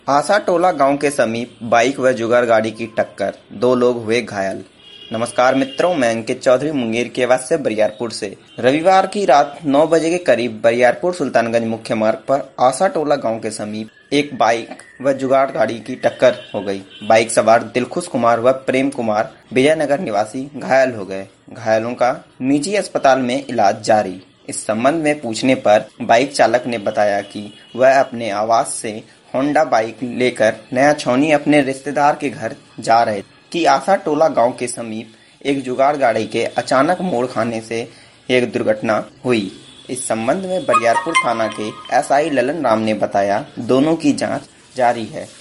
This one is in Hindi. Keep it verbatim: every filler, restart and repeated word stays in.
आसा टोला गांव के समीप बाइक व जुगाड़ गाड़ी की टक्कर, दो लोग हुए घायल। नमस्कार मित्रों, मैं अंकित चौधरी मुंगेर के वास्ते बरियारपुर से। रविवार की रात नौ बजे के करीब बरियारपुर सुल्तानगंज मुख्य मार्ग पर आसा टोला गांव के समीप एक बाइक व जुगाड़ गाड़ी की टक्कर हो गई। बाइक सवार दिलखुश कुमार व प्रेम कुमार विजयनगर निवासी घायल हो गए। घायलों का निजी अस्पताल में इलाज जारी। इस संबंध में पूछने पर बाइक चालक ने बताया कि वह अपने आवास से होंडा बाइक लेकर नया छौनी अपने रिश्तेदार के घर जा रहे थे कि आसा टोला गांव के समीप एक जुगाड़ गाड़ी के अचानक मोड़ खाने से एक दुर्घटना हुई। इस संबंध में बरियारपुर थाना के एसआई ललन राम ने बताया, दोनों की जांच जारी है।